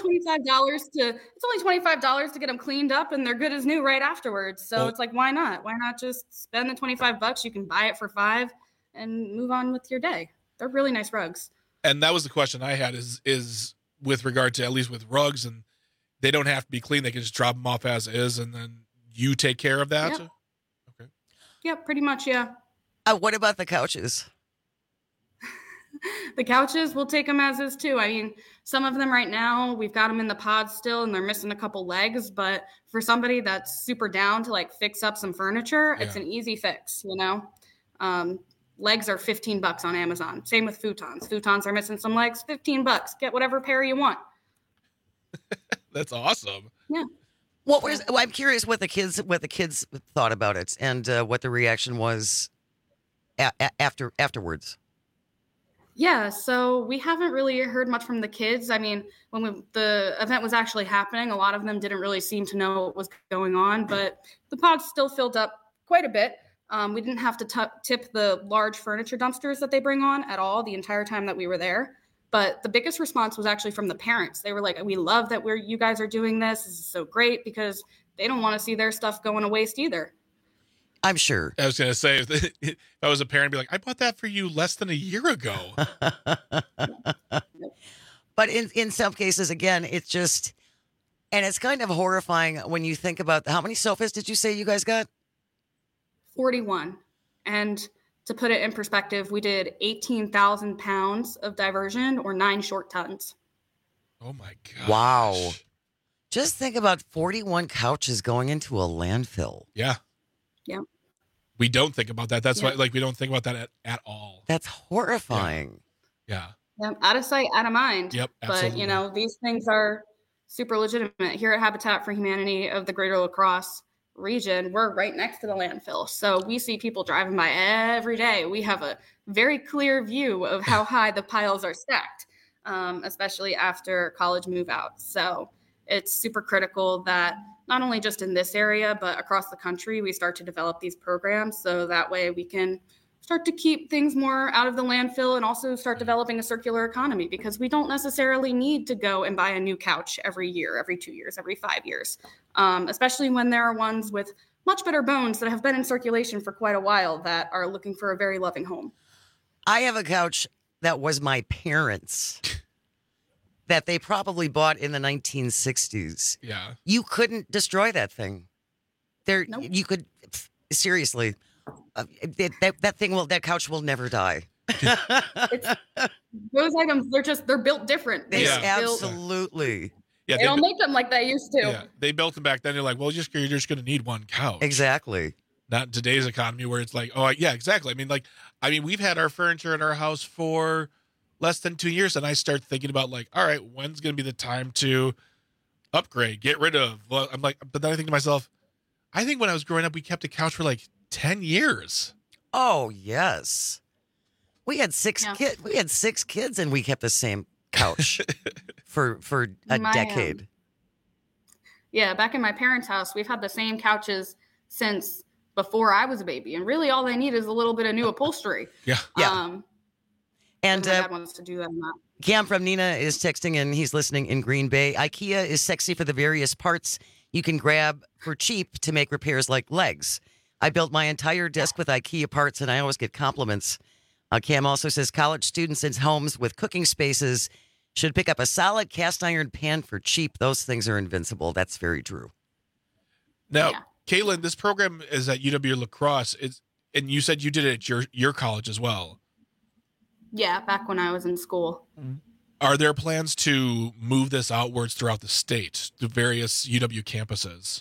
$25 to get them cleaned up, and they're good as new right afterwards. So it's like, why not? Why not just spend the $25? You can buy it for $5 and move on with your day. They're really nice rugs. And that was the question I had is with regard to, at least with rugs, and they don't have to be clean. They can just drop them off as is, and then you take care of that. Yep. Yeah, pretty much, yeah. What about the couches? The couches, we'll take them as is too. I mean, some of them right now, we've got them in the pods still and they're missing a couple legs. But for somebody that's super down to like fix up some furniture, it's an easy fix, you know? Legs are $15 on Amazon. Same with futons. Futons are missing some legs, $15. Get whatever pair you want. That's awesome. Yeah. I'm curious what the kids thought about it and what the reaction was afterwards. Yeah, so we haven't really heard much from the kids. I mean, when the event was actually happening, a lot of them didn't really seem to know what was going on, but the pods still filled up quite a bit. We didn't have to tip the large furniture dumpsters that they bring on at all the entire time that we were there. But the biggest response was actually from the parents. They were like, we love that you guys are doing this. This is so great, because they don't want to see their stuff going to waste either. I'm sure. I was going to say, if I was a parent, I'd be like, I bought that for you less than a year ago. But in some cases, again, it's just, and it's kind of horrifying when you think about how many sofas did you say you guys got? 41. And to put it in perspective, we did 18,000 pounds of diversion, or 9 short tons. Oh my God. Wow. Just think about 41 couches going into a landfill. Yeah. Yeah. We don't think about that. That's why, like, we don't think about that at all. That's horrifying. Yeah. Yeah, out of sight, out of mind. Yep, But, absolutely. these things are super legitimate. Here at Habitat for Humanity of the Greater La Crosse region, we're right next to the landfill. So we see people driving by every day. We have a very clear view of how high the piles are stacked, especially after college move out. So it's super critical that not only just in this area, but across the country, we start to develop these programs so that way we can start to keep things more out of the landfill and also start developing a circular economy, because we don't necessarily need to go and buy a new couch every year, every 2 years, every 5 years, especially when there are ones with much better bones that have been in circulation for quite a while that are looking for a very loving home. I have a couch that was my parents' that they probably bought in the 1960s. Yeah. You couldn't destroy that thing. You could, seriously, that couch will never die. Those items, they're built different. Absolutely. Yeah, they don't make them like they used to. Yeah, they built them back then. They're like, well, you're just going to need one couch. Exactly. Not in today's economy where it's like, oh, yeah, exactly. I mean, we've had our furniture in our house for less than 2 years, and I start thinking about like, all right, when's going to be the time to upgrade, get rid of? Well, I'm like, but then I think to myself, I think when I was growing up, we kept a couch for like 10 years. Oh, yes. We had 6 kids. We had 6 kids, and we kept the same couch for a decade. Back in my parents' house, we've had the same couches since before I was a baby, and really all they need is a little bit of new upholstery. Yeah. And my dad wants to do that. Cam from Nina is texting, and he's listening in Green Bay. IKEA is sexy for the various parts you can grab for cheap to make repairs like legs. I built my entire desk with IKEA parts, and I always get compliments. Cam also says college students in homes with cooking spaces should pick up a solid cast iron pan for cheap. Those things are invincible. That's very true. Now, Caitlin, this program is at UW La Crosse, and you said you did it at your college as well. Yeah, back when I was in school. Are there plans to move this outwards throughout the state, to various UW campuses?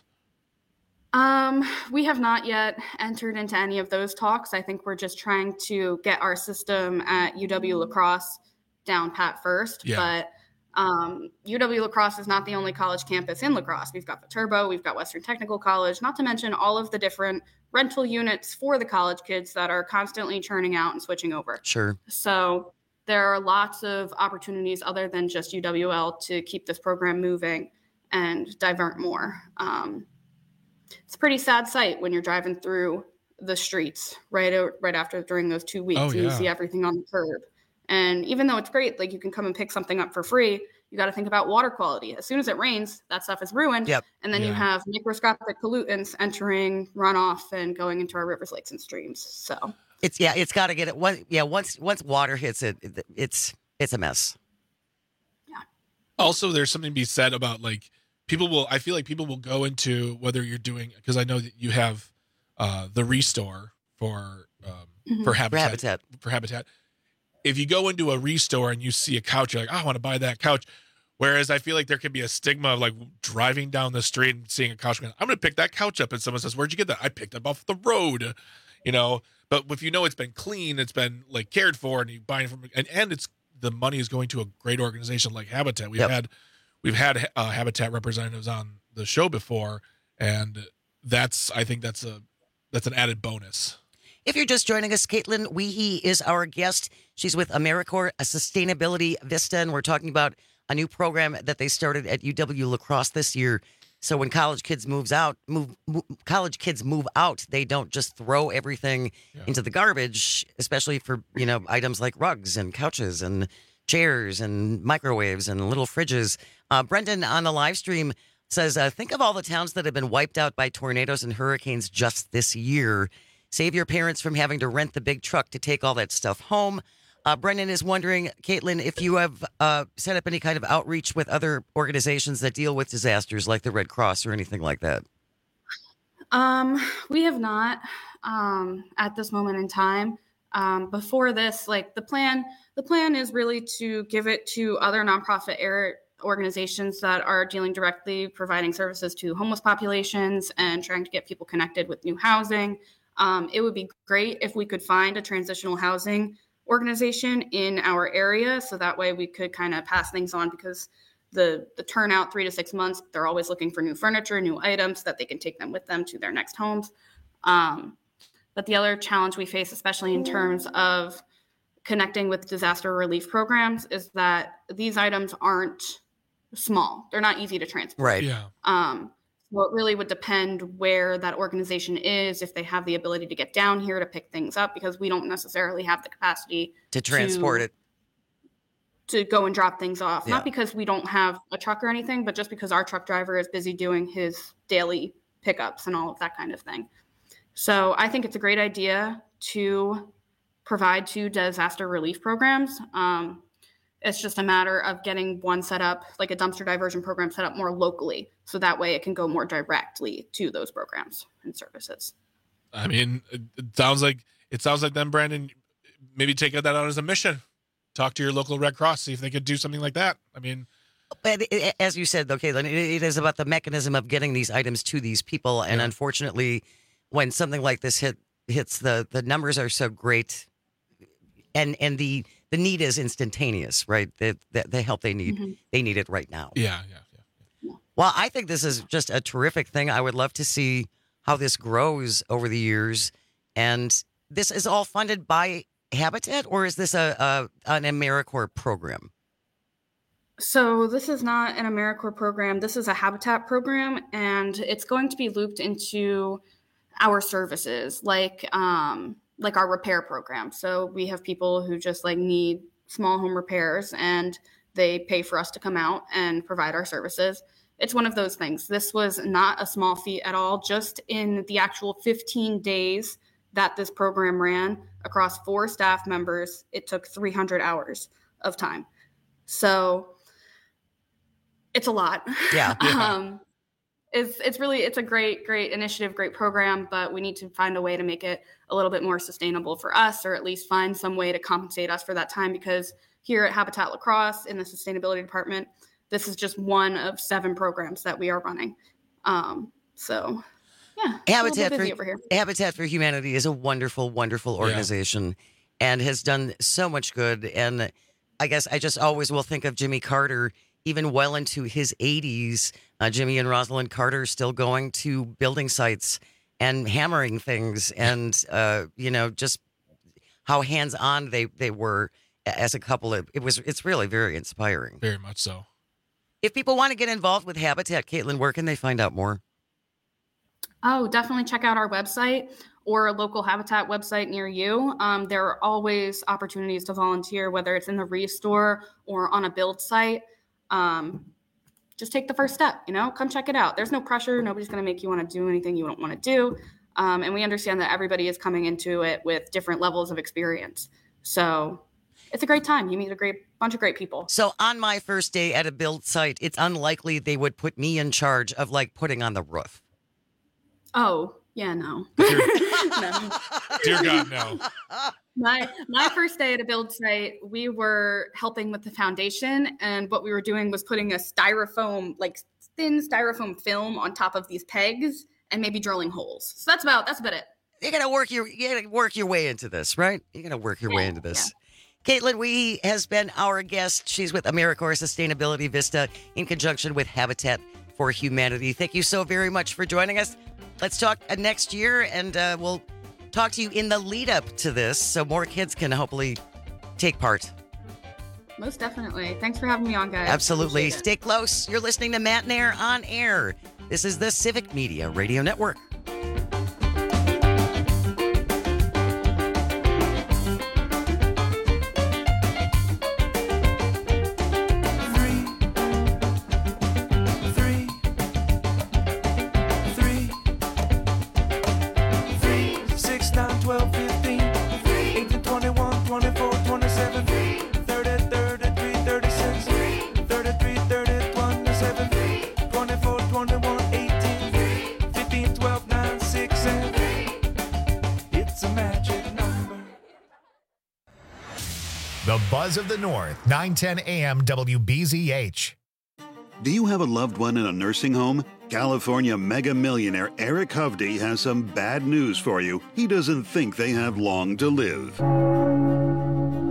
We have not yet entered into any of those talks. I think we're just trying to get our system at UW La Crosse down pat first. Yeah. But UW La Crosse is not the only college campus in La Crosse. We've got the Turbo, we've got Western Technical College, not to mention all of the different rental units for the college kids that are constantly churning out and switching over. Sure. So there are lots of opportunities other than just UWL to keep this program moving and divert more. It's a pretty sad sight when you're driving through the streets right after during those 2 weeks and you see everything on the curb. And even though it's great, like you can come and pick something up for free, you got to think about water quality. As soon as it rains, that stuff is ruined. Yep. And then you have microscopic pollutants entering runoff and going into our rivers, lakes, and streams. So it's got to get it. Once water hits it, it's a mess. Also, there's something to be said about like I feel like people will go into whether you're doing, because I know that you have the Restore for Habitat. For Habitat. If you go into a Restore and you see a couch, you're like, oh, I want to buy that couch. Whereas I feel like there could be a stigma of like driving down the street and seeing a couch, going, I'm going to pick that couch up. And someone says, where'd you get that? I picked it off the road, But if it's been clean, it's been like cared for, and you buy it from, and it's the money is going to a great organization like Habitat. We've had Habitat representatives on the show before, and I think that's an added bonus. If you're just joining us, Caitlin Weehee is our guest. She's with AmeriCorps, a Sustainability Vista, and we're talking about a new program that they started at UW La Crosse this year. So when college kids move out, they don't just throw everything into the garbage, especially for items like rugs and couches and chairs and microwaves and little fridges. Brendan on the live stream says, think of all the towns that have been wiped out by tornadoes and hurricanes just this year. Save your parents from having to rent the big truck to take all that stuff home. Brendan is wondering, Caitlin, if you have set up any kind of outreach with other organizations that deal with disasters like the Red Cross or anything like that. We have not at this moment in time. Before this, like the plan is really to give it to other nonprofit organizations that are dealing directly, providing services to homeless populations and trying to get people connected with new housing. It would be great if we could find a transitional housing organization in our area. So that way we could kind of pass things on, because the turnout 3 to 6 months, they're always looking for new furniture, new items that they can take them with them to their next homes. But the other challenge we face, especially in terms of connecting with disaster relief programs, is that these items aren't small. They're not easy to transport. Right. Yeah. So it really would depend where that organization is, if they have the ability to get down here to pick things up, because we don't necessarily have the capacity to transport it, to go and drop things off. Yeah. Not because we don't have a truck or anything, but just because our truck driver is busy doing his daily pickups and all of that kind of thing. So I think it's a great idea to provide 2 disaster relief programs. It's just a matter of getting one set up, like a dumpster diversion program set up more locally. So that way it can go more directly to those programs and services. I mean, it sounds like then, Brandon, maybe take that out as a mission. Talk to your local Red Cross, see if they could do something like that. I mean, but as you said, though, Caitlin, it is about the mechanism of getting these items to these people. And unfortunately, when something like this hits, the numbers are so great, and the need is instantaneous, right? The help they need, they need it right now. Yeah. Well, I think this is just a terrific thing. I would love to see how this grows over the years. And this is all funded by Habitat, or is this an AmeriCorps program? So this is not an AmeriCorps program. This is a Habitat program, and it's going to be looped into our services, like our repair program. So we have people who just need small home repairs, and they pay for us to come out and provide our services. It's one of those things. This was not a small feat at all. Just in the actual 15 days that this program ran across 4 staff members, it took 300 hours of time. So it's a lot. Yeah. It's a great initiative, great program, but we need to find a way to make it a little bit more sustainable for us, or at least find some way to compensate us for that time, because here at Habitat La Crosse in the sustainability department, this is just one of 7 programs that we are running. So yeah, Habitat for Humanity is a wonderful, wonderful organization and has done so much good. And I guess I just always will think of Jimmy Carter, even well into his 80s. Jimmy and Rosalind Carter still going to building sites and hammering things, and just how hands-on they were as a couple. It's really very inspiring. Very much so. If people want to get involved with Habitat, Caitlin, where can they find out more? Oh, definitely check out our website or a local Habitat website near you. There are always opportunities to volunteer, whether it's in the restore or on a build site. Just take the first step, come check it out. There's no pressure. Nobody's going to make you want to do anything you don't want to do. And we understand that everybody is coming into it with different levels of experience. So it's a great time. You meet a bunch of great people. So on my first day at a build site, it's unlikely they would put me in charge of putting on the roof. Oh, yeah, no. No. Dear God, no. My first day at a build site, we were helping with the foundation, and what we were doing was putting a styrofoam, thin styrofoam film on top of these pegs and maybe drilling holes. So that's about it. You gotta work your way into this, right? You gotta work your way into this. Yeah. Caitlin Wee has been our guest. She's with AmeriCorps Sustainability Vista in conjunction with Habitat for Humanity. Thank you so very much for joining us. Let's talk next year, and we'll talk to you in the lead up to this so more kids can hopefully take part. Most definitely. Thanks for having me on, guys. Absolutely. Stay close. You're listening to Matt Nair on Air. This is the Civic Media Radio Network. The Buzz of the North, 910 AM WBZH. Do you have a loved one in a nursing home? California mega millionaire Eric Hovde has some bad news for you. He doesn't think they have long to live.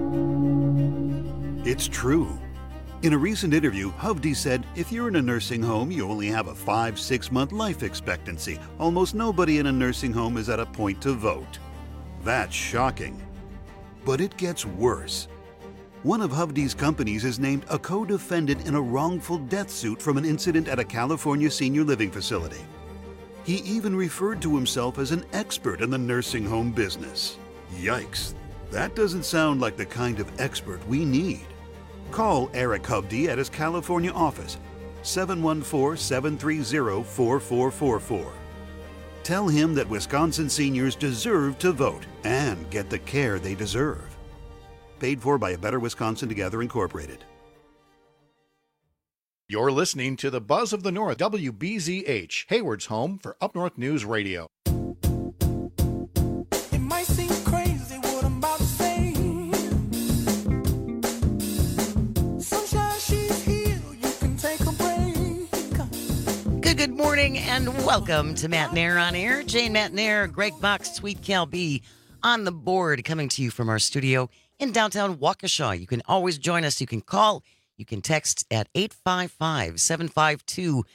It's true. In a recent interview, Hovde said if you're in a nursing home, you only have a 5-6 month life expectancy. Almost nobody in a nursing home is at a point to vote. That's shocking. But it gets worse. One of Hovde's companies is named a co-defendant in a wrongful death suit from an incident at a California senior living facility. He even referred to himself as an expert in the nursing home business. Yikes. That doesn't sound like the kind of expert we need. Call Eric Hovde at his California office, 714-730-4444. Tell him that Wisconsin seniors deserve to vote and get the care they deserve. Paid for by A Better Wisconsin Together, Incorporated. You're listening to the Buzz of the North, WBZH, Hayward's home for Up North News Radio. It might seem crazy what I'm about to say. Sunshine, she's here. You can take a break. Good morning and welcome to Matt Nair on Air. Jane Matt Nair, Greg Box, Sweet Cal B on the board, coming to you from our studio in downtown Waukesha. You can always join us. You can call. You can text at 855-752-4842,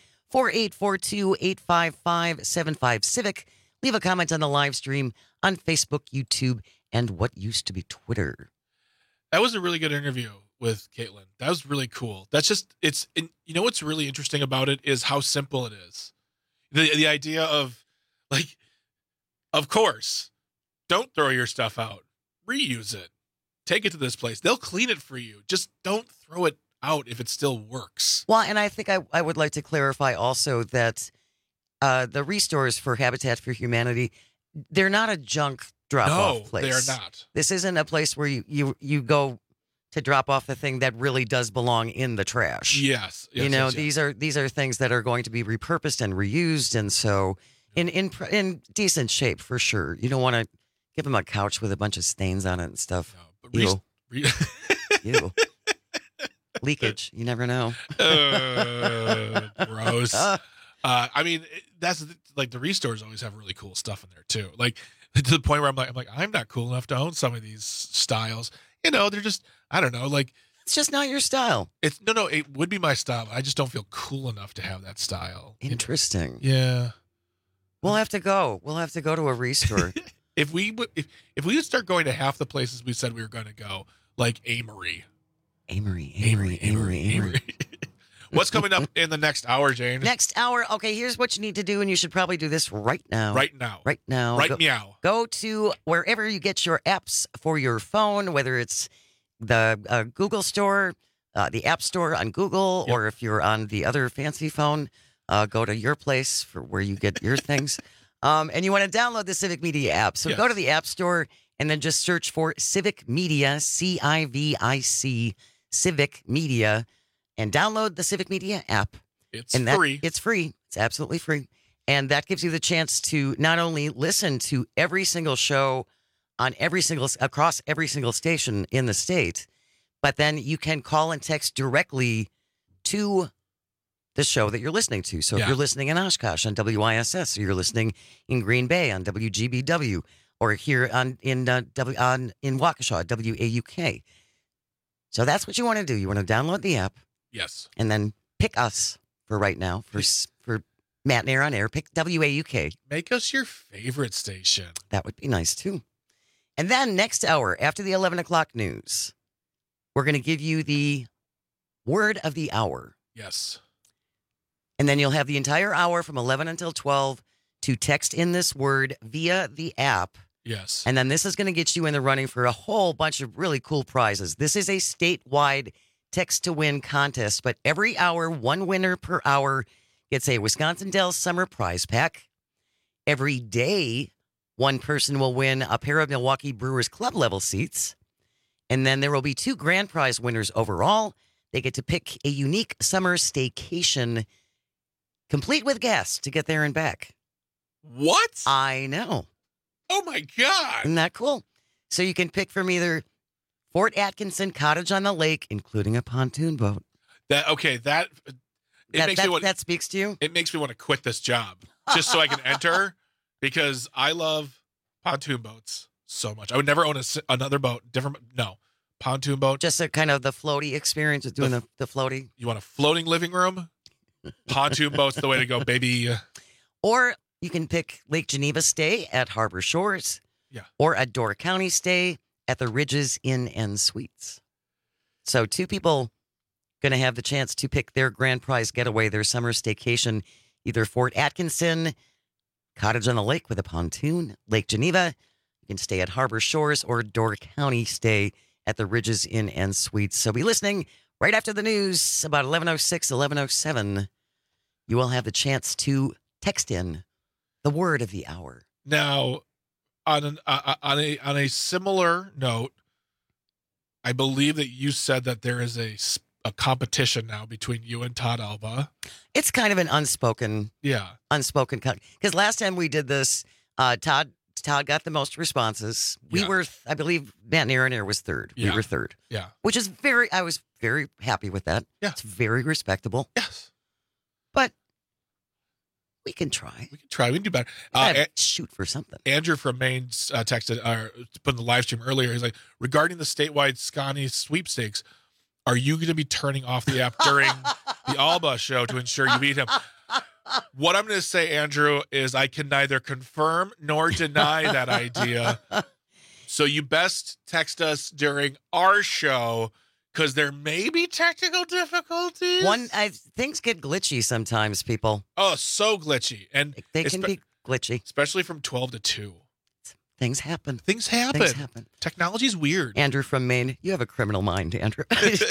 855-75-CIVIC. Leave a comment on the live stream on Facebook, YouTube, and what used to be Twitter. That was a really good interview with Caitlin. That was really cool. That's just, you know what's really interesting about it is how simple it is. The idea of, like, of course, don't throw your stuff out. Reuse it. Take it to this place. They'll clean it for you. Just don't throw it out if it still works. Well, and I think I would like to clarify also that the restores for Habitat for Humanity, they're not a junk drop-off place. No, they are not. This isn't a place where you go to drop off the thing that really does belong in the trash. Yes. These are things that are going to be repurposed and reused, and so in decent shape for sure. You don't want to give them a couch with a bunch of stains on it and stuff. No, Ew. Leakage. You never know. Gross. I mean, that's like the restores always have really cool stuff in there too. Like to the point where I'm not cool enough to own some of these styles. You know, they're just, I don't know, like it's just not your style. It's no, it would be my style. I just don't feel cool enough to have that style. Interesting. Yeah. We'll have to go. We'll have to go to a restore. If we would start going to half the places we said we were going to go, like Amory. What's coming up in the next hour, Jane? Next hour. Okay, here's what you need to do, and you should probably do this right now. Right now. Meow. Go to wherever you get your apps for your phone, whether it's the Google Store, the App Store on Google, or if you're on the other fancy phone, go to your place for where you get your things. And you want to download the Civic Media app. So go to the App Store and then just search for Civic Media, CIVIC, Civic Media, and download the Civic Media app. It's free. It's free. It's absolutely free. And that gives you the chance to not only listen to every single show on across every single station in the state, but then you can call and text directly to the show that you're listening to. So if you're listening in Oshkosh on WISS, or you're listening in Green Bay on WGBW, or here in Waukesha, WAUK. So that's what you want to do. You want to download the app. Yes. And then pick us for right now, for Matt Nair on Air. Pick WAUK. Make us your favorite station. That would be nice, too. And then next hour, after the 11 o'clock news, we're going to give you the word of the hour. Yes. And then you'll have the entire hour from 11 until 12 to text in this word via the app. Yes. And then this is going to get you in the running for a whole bunch of really cool prizes. This is a statewide text-to-win contest, but every hour, one winner per hour gets a Wisconsin Dells Summer Prize Pack. Every day, one person will win a pair of Milwaukee Brewers Club level seats. And then there will be 2 grand prize winners overall. They get to pick a unique summer staycation complete with gas to get there and back. What? I know. Oh, my God. Isn't that cool? So you can pick from either Fort Atkinson, Cottage on the Lake, including a pontoon boat. That speaks to you? It makes me want to quit this job just so I can enter, because I love pontoon boats so much. I would never own another boat. pontoon boat. Just a kind of the floaty experience of doing the floaty. You want a floating living room? Pontoon boat's the way to go, baby. Or you can pick Lake Geneva stay at Harbor Shores. Yeah. Or a Door County stay at the Ridges Inn and Suites. So 2 people going to have the chance to pick their grand prize getaway, their summer staycation, either Fort Atkinson, cottage on the lake with a pontoon, Lake Geneva. You can stay at Harbor Shores or Door County stay at the Ridges Inn and Suites. So be listening right after the news, about 11:06, 11:07. You will have the chance to text in the word of the hour. Now, on a similar note, I believe that you said that there is a competition now between you and Todd Alba. It's kind of an unspoken, because last time we did this, Todd got the most responses. We were, I believe, Matt Nairn was third. Yeah. We were third. Yeah. Which is I was very happy with that. Yeah. It's very respectable. Yes. But we can try. We can do better. Shoot for something. Andrew from Maine texted, put in the live stream earlier. He's like, regarding the statewide Scotty sweepstakes, are you going to be turning off the app during the Alba show to ensure you beat him? What I'm going to say, Andrew, is I can neither confirm nor deny that idea. So you best text us during our show, because there may be technical difficulties. Things get glitchy sometimes, people. Oh, so glitchy. And they can be glitchy. Especially from 12 to 2. Things happen. Things happen. Technology's weird. Andrew from Maine, you have a criminal mind, Andrew.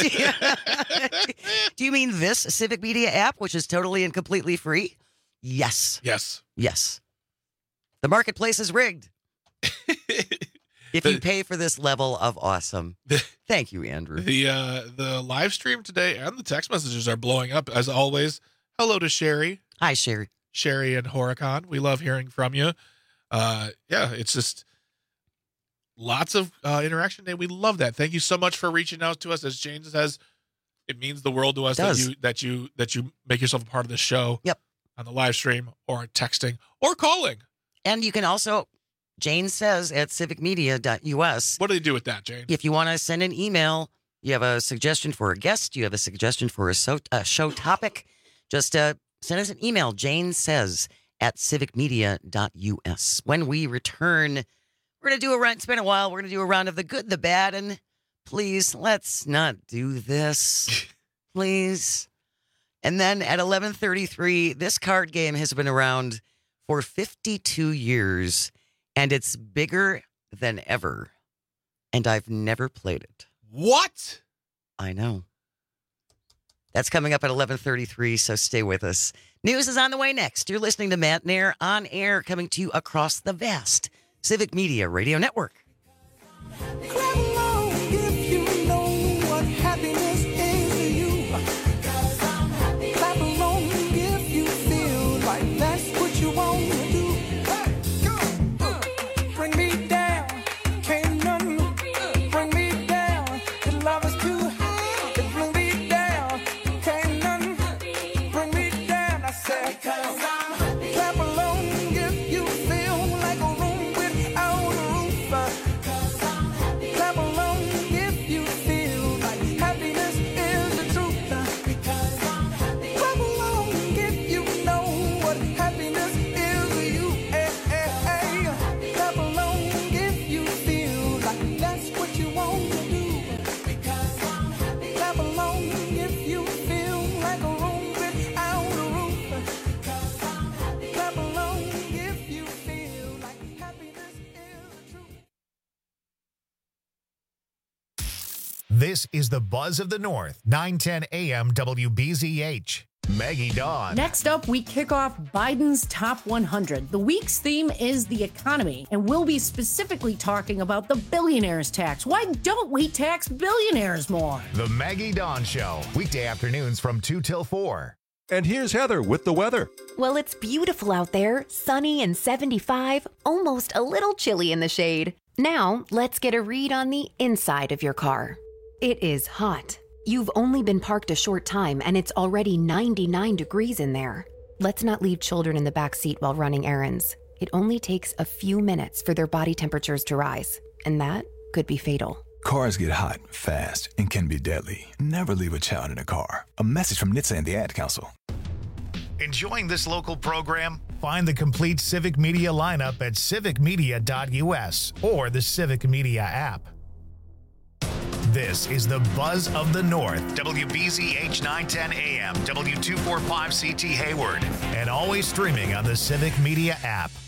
Do you mean this Civic Media app, which is totally and completely free? Yes. Yes. Yes. The marketplace is rigged. If you pay for this level of awesome. Thank you, Andrew. The live stream today and the text messages are blowing up, as always. Hello to Sherry. Hi, Sherry. Sherry and Horicon. We love hearing from you. It's just lots of interaction today. We love that. Thank you so much for reaching out to us. As Jane says, it means the world to us that you make yourself a part of the show. Yep. On the live stream or texting or calling. And you can also, Jane says, at civicmedia.us. What do they do with that, Jane? If you want to send an email, you have a suggestion for a guest, you have a suggestion for a show topic, just send us an email. Jane says at civicmedia.us. When we return, we're going to do a round. It's been a while. We're going to do a round of the good, the bad, and please, let's not do this. Please. And then at 11:33, this card game has been around for 52 years, and it's bigger than ever. And I've never played it. What? I know. That's coming up at 11:33, so stay with us. News is on the way next. You're listening to Matt Nair on air, coming to you across the vast Civic Media Radio Network. This is the Buzz of the North, 910 AM WBZH. Maggie Dawn. Next up, we kick off Biden's Top 100. The week's theme is the economy, and we'll be specifically talking about the billionaires tax. Why don't we tax billionaires more? The Maggie Dawn Show, weekday afternoons from 2 till 4. And here's Heather with the weather. Well, it's beautiful out there, sunny and 75, almost a little chilly in the shade. Now, let's get a read on the inside of your car. It is hot. You've only been parked a short time and it's already 99 degrees in there. Let's not leave children in the back seat while running errands. It only takes a few minutes for their body temperatures to rise, and that could be fatal. Cars get hot, fast, and can be deadly. Never leave a child in a car. A message from NHTSA and the Ad Council. Enjoying this local program? Find the complete Civic Media lineup at civicmedia.us or the Civic Media app. This is the Buzz of the North, WBZH 910 AM, W245CT Hayward, and always streaming on the Civic Media app.